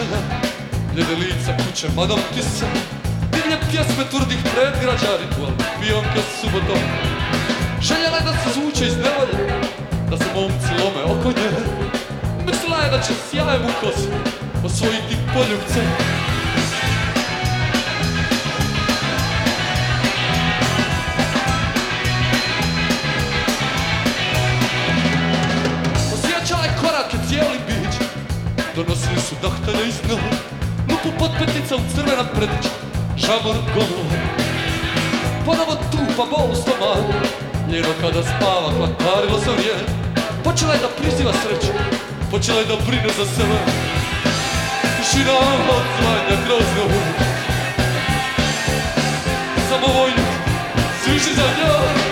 ponašanja, ljede lica kuće madam Tisa, divlje pjesme tvrdih predgrađa, ritual pijanke subotom. Željela je da se zvuče iz nevolje, da se momci lome oko nje. Mislila je da će sjajem u kosi osvojiti poljubce. Osjećala je korake cijeli bić, donosili su dahtane iz dna, lupu potpetica u crvena predića, žamor golova. Ponovo tupa bol u stomaku, njeno kada spava kvatarilo se vrijeme. Počela je da priziva sreću, počela je da brine za sebe. Tišina odzvanja grozno, samo vojnik sviši za njoj.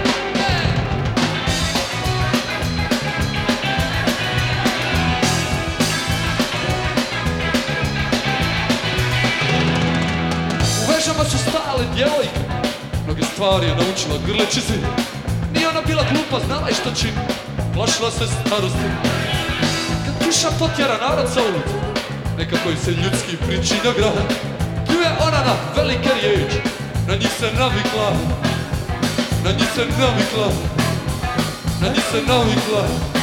U vežama su stale djevojke, mnoge stvari je naučila grleći zid. Nije ona bila glupa, znala je što čini, plašila se starosti. Kad kiša potjera narod sa ulicu, nekako im se ljudski pričinja grad. Pljuje ona na velike riječi, na njih se navikla, na njih se navikla, na njih se navikla.